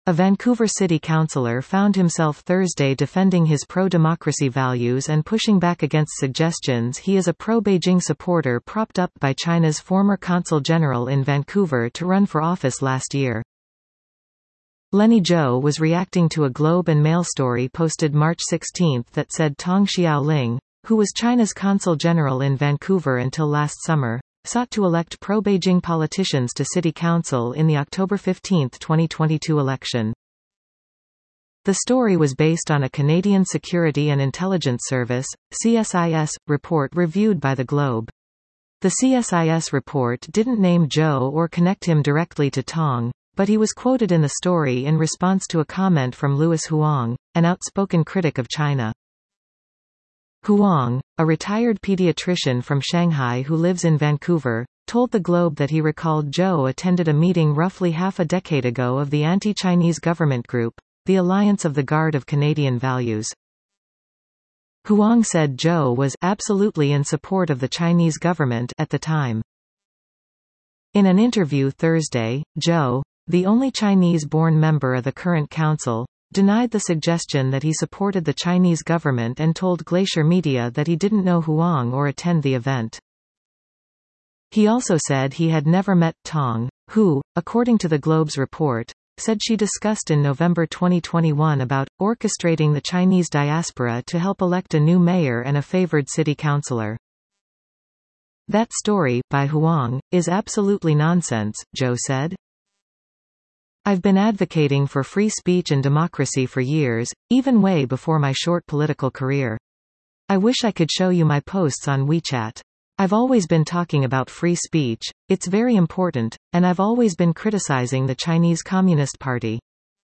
A Vancouver city councillor found himself Thursday defending his pro-democracy values and pushing back against suggestions he is a pro-Beijing supporter propped up by China's former consul general in Vancouver to run for office last year. Lenny Zhou was reacting to a Globe and Mail story posted March 16 that said Tong Xiaoling, who was China's consul general in Vancouver until last summer, sought to elect pro-Beijing politicians to city council in the October 15, 2022 election. The story was based on a Canadian Security and Intelligence Service, CSIS, report reviewed by the Globe. The CSIS report didn't name Zhou or connect him directly to Tong, but he was quoted in the story in response to a comment from Louis Huang, an outspoken critic of China. Huang, a retired pediatrician from Shanghai who lives in Vancouver, told the Globe that he recalled Zhou attended a meeting roughly half a decade ago of the anti-Chinese government group, the Alliance of the Guard of Canadian Values. Huang said Zhou was absolutely in support of the Chinese government at the time. In an interview Thursday, Zhou, the only Chinese-born member of the current council, denied the suggestion that he supported the Chinese government and told Glacier Media that he didn't know Huang or attend the event. He also said he had never met Tong, who, according to the Globe's report, said she discussed in November 2021 about orchestrating the Chinese diaspora to help elect a new mayor and a favored city councillor. That story, by Huang, is absolutely nonsense, Zhou said. I've been advocating for free speech and democracy for years, even way before my short political career. I wish I could show you my posts on WeChat. I've always been talking about free speech, it's very important, and I've always been criticizing the Chinese Communist Party.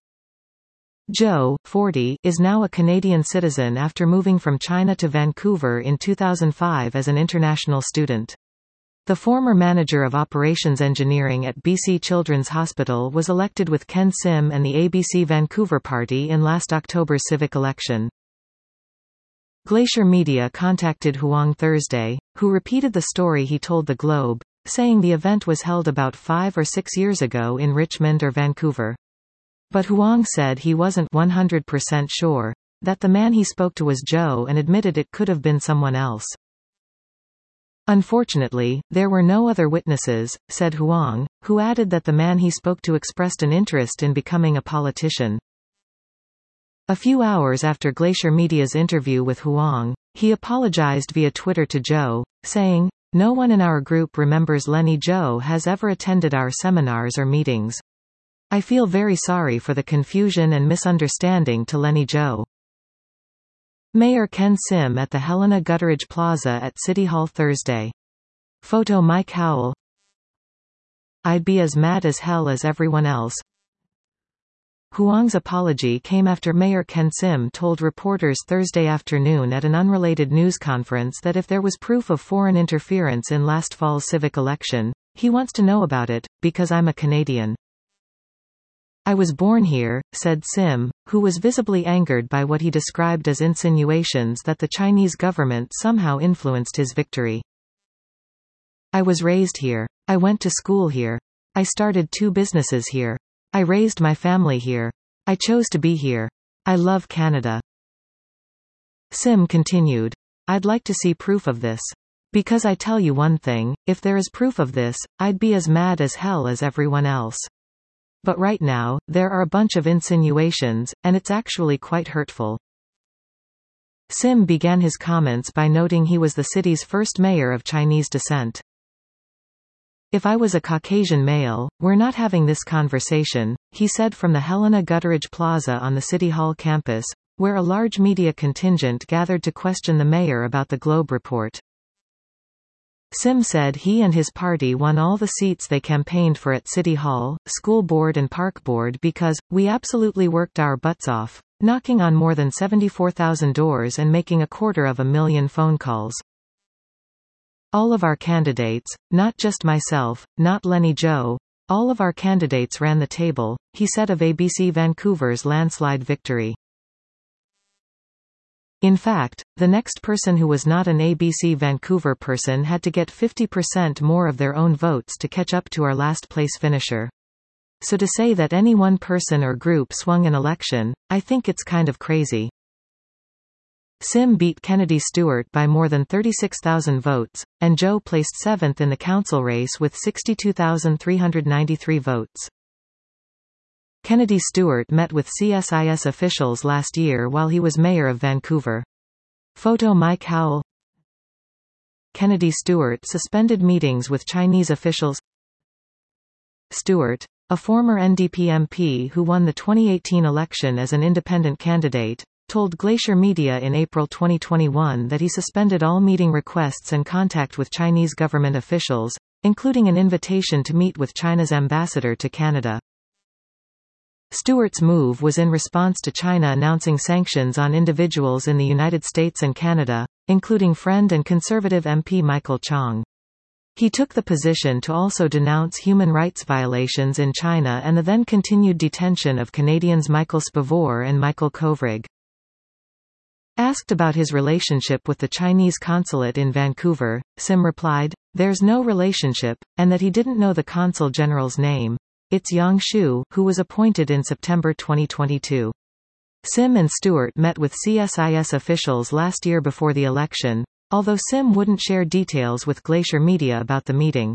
Zhou, 40, is now a Canadian citizen after moving from China to Vancouver in 2005 as an international student. The former manager of operations engineering at BC Children's Hospital was elected with Ken Sim and the ABC Vancouver Party in last October's civic election. Glacier Media contacted Huang Thursday, who repeated the story he told the Globe, saying the event was held about 5 or 6 years ago in Richmond or Vancouver. But Huang said he wasn't 100% sure, that the man he spoke to was Zhou and admitted it could have been someone else. Unfortunately, there were no other witnesses, said Huang, who added that the man he spoke to expressed an interest in becoming a politician. A few hours after Glacier Media's interview with Huang, he apologized via Twitter to Zhou, saying, "No one in our group remembers Lenny Zhou has ever attended our seminars or meetings. I feel very sorry for the confusion and misunderstanding to Lenny Zhou." Mayor Ken Sim at the Helena Gutteridge Plaza at City Hall Thursday. Photo Mike Howell. I'd be as mad as hell as everyone else. Huang's apology came after Mayor Ken Sim told reporters Thursday afternoon at an unrelated news conference that if there was proof of foreign interference in last fall's civic election, he wants to know about it, because I'm a Canadian. I was born here, said Sim, who was visibly angered by what he described as insinuations that the Chinese government somehow influenced his victory. I was raised here. I went to school here. I started 2 businesses here. I raised my family here. I chose to be here. I love Canada. Sim continued, I'd like to see proof of this. Because I tell you one thing, if there is proof of this, I'd be as mad as hell as everyone else. But right now, there are a bunch of insinuations, and it's actually quite hurtful. Sim began his comments by noting he was the city's first mayor of Chinese descent. If I was a Caucasian male, we're not having this conversation, he said from the Helena Gutteridge Plaza on the City Hall campus, where a large media contingent gathered to question the mayor about the Globe report. Sim said he and his party won all the seats they campaigned for at City Hall, School Board and Park Board because, we absolutely worked our butts off, knocking on more than 74,000 doors and making 250,000 phone calls. All of our candidates, not just myself, not Lenny Zhou, all of our candidates ran the table, he said of ABC Vancouver's landslide victory. In fact, the next person who was not an ABC Vancouver person had to get 50% more of their own votes to catch up to our last place finisher. So to say that any one person or group swung an election, I think it's kind of crazy. Sim beat Kennedy Stewart by more than 36,000 votes, and Zhou placed 7th in the council race with 62,393 votes. Kennedy Stewart met with CSIS officials last year while he was mayor of Vancouver. Photo Mike Howell. Kennedy Stewart suspended meetings with Chinese officials. Stewart, a former NDP MP who won the 2018 election as an independent candidate, told Glacier Media in April 2021 that he suspended all meeting requests and contact with Chinese government officials, including an invitation to meet with China's ambassador to Canada. Stewart's move was in response to China announcing sanctions on individuals in the United States and Canada, including Friend and Conservative MP Michael Chong. He took the position to also denounce human rights violations in China and the then continued detention of Canadians Michael Spavor and Michael Kovrig. Asked about his relationship with the Chinese consulate in Vancouver, Sim replied, "There's no relationship," and that he didn't know the consul general's name. It's Yang Shu, who was appointed in September 2022. Sim and Stewart met with CSIS officials last year before the election, although Sim wouldn't share details with Glacier Media about the meeting.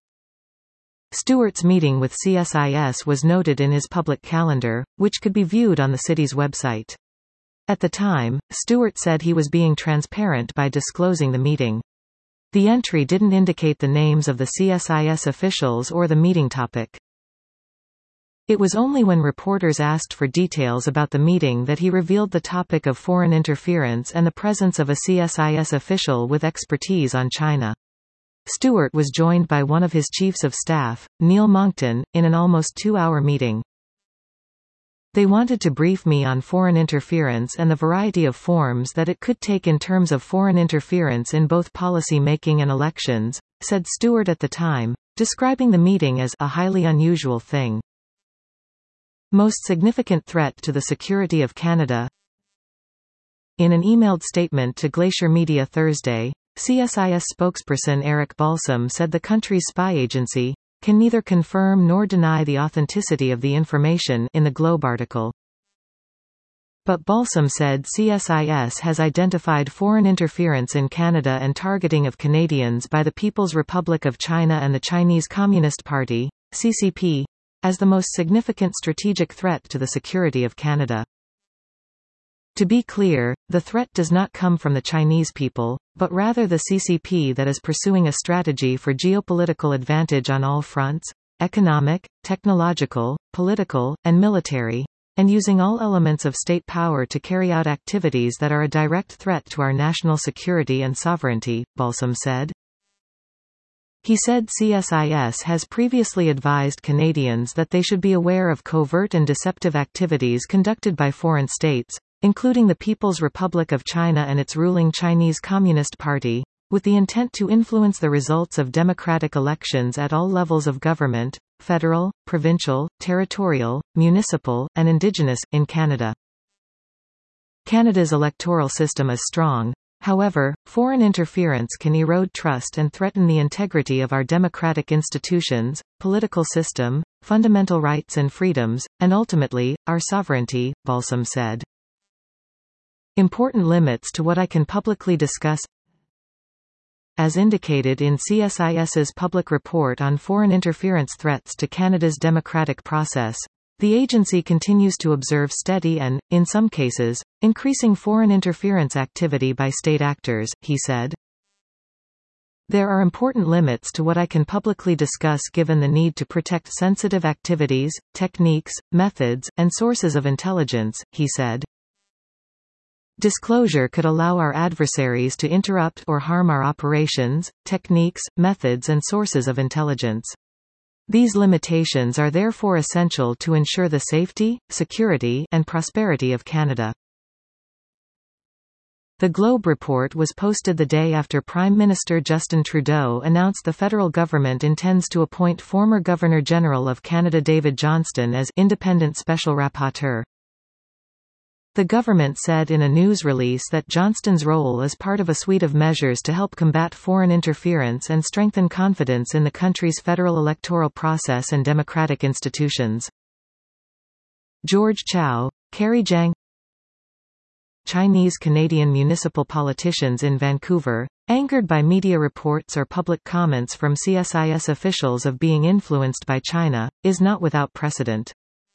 Stewart's meeting with CSIS was noted in his public calendar, which could be viewed on the city's website. At the time, Stewart said he was being transparent by disclosing the meeting. The entry didn't indicate the names of the CSIS officials or the meeting topic. It was only when reporters asked for details about the meeting that he revealed the topic of foreign interference and the presence of a CSIS official with expertise on China. Stewart was joined by one of his chiefs of staff, Neil Monkton, in an almost 2-hour meeting. They wanted to brief me on foreign interference and the variety of forms that it could take in terms of foreign interference in both policy making and elections, said Stewart at the time, describing the meeting as a highly unusual thing. Most significant threat to the security of Canada. In an emailed statement to Glacier Media Thursday, CSIS spokesperson Eric Balsam said the country's spy agency can neither confirm nor deny the authenticity of the information in the Globe article. But Balsam said CSIS has identified foreign interference in Canada and targeting of Canadians by the People's Republic of China and the Chinese Communist Party, CCP, as the most significant strategic threat to the security of Canada. To be clear, the threat does not come from the Chinese people, but rather the CCP that is pursuing a strategy for geopolitical advantage on all fronts, economic, technological, political, and military, and using all elements of state power to carry out activities that are a direct threat to our national security and sovereignty, Balsam said. He said CSIS has previously advised Canadians that they should be aware of covert and deceptive activities conducted by foreign states, including the People's Republic of China and its ruling Chinese Communist Party, with the intent to influence the results of democratic elections at all levels of government, federal, provincial, territorial, municipal, and Indigenous, in Canada. Canada's electoral system is strong. However, foreign interference can erode trust and threaten the integrity of our democratic institutions, political system, fundamental rights and freedoms, and ultimately, our sovereignty, Balsam said. Important limits to what I can publicly discuss. As indicated in CSIS's public report on foreign interference threats to Canada's democratic process, the agency continues to observe steady and, in some cases, increasing foreign interference activity by state actors, he said. There are important limits to what I can publicly discuss given the need to protect sensitive activities, techniques, methods, and sources of intelligence, he said. Disclosure could allow our adversaries to interrupt or harm our operations, techniques, methods and sources of intelligence. These limitations are therefore essential to ensure the safety, security, and prosperity of Canada. The Globe report was posted the day after Prime Minister Justin Trudeau announced the federal government intends to appoint former Governor-General of Canada David Johnston as Independent Special Rapporteur. The government said in a news release that Johnston's role is part of a suite of measures to help combat foreign interference and strengthen confidence in the country's federal electoral process and democratic institutions. George Chao, Carrie Jiang. Chinese-Canadian municipal politicians in Vancouver, angered by media reports or public comments from CSIS officials of being influenced by China, is not without precedent.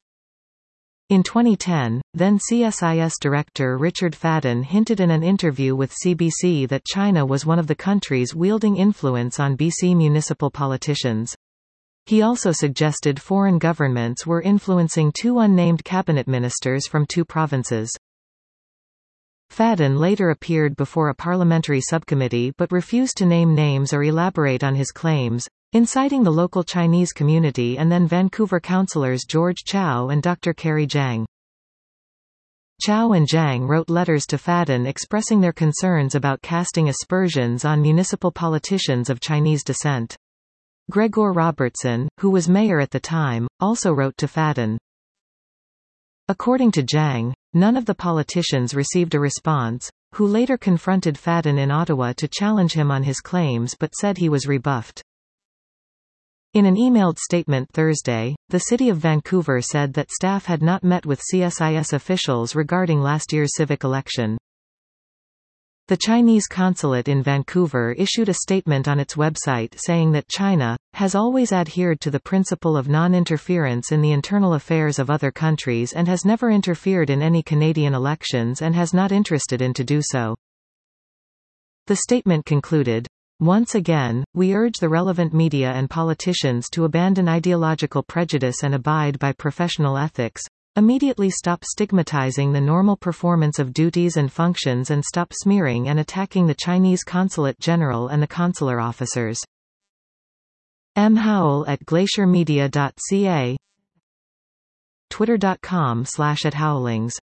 In 2010, then CSIS Director Richard Fadden hinted in an interview with CBC that China was one of the countries wielding influence on BC municipal politicians. He also suggested foreign governments were influencing two unnamed cabinet ministers from two provinces. Fadden later appeared before a parliamentary subcommittee but refused to name names or elaborate on his claims, inciting the local Chinese community and then Vancouver councillors George Chao and Dr. Carrie Jiang. Chao and Jiang wrote letters to Fadden expressing their concerns about casting aspersions on municipal politicians of Chinese descent. Gregor Robertson, who was mayor at the time, also wrote to Fadden. According to Jiang, none of the politicians received a response, who later confronted Fadden in Ottawa to challenge him on his claims but said he was rebuffed. In an emailed statement Thursday, the City of Vancouver said that staff had not met with CSIS officials regarding last year's civic election. The Chinese consulate in Vancouver issued a statement on its website saying that China has always adhered to the principle of non-interference in the internal affairs of other countries and has never interfered in any Canadian elections and has not interested in to do so. The statement concluded, "Once again, we urge the relevant media and politicians to abandon ideological prejudice and abide by professional ethics. Immediately stop stigmatizing the normal performance of duties and functions and stop smearing and attacking the Chinese Consulate General and the consular officers." M. Howell at glaciermedia.ca, twitter.com/@howlings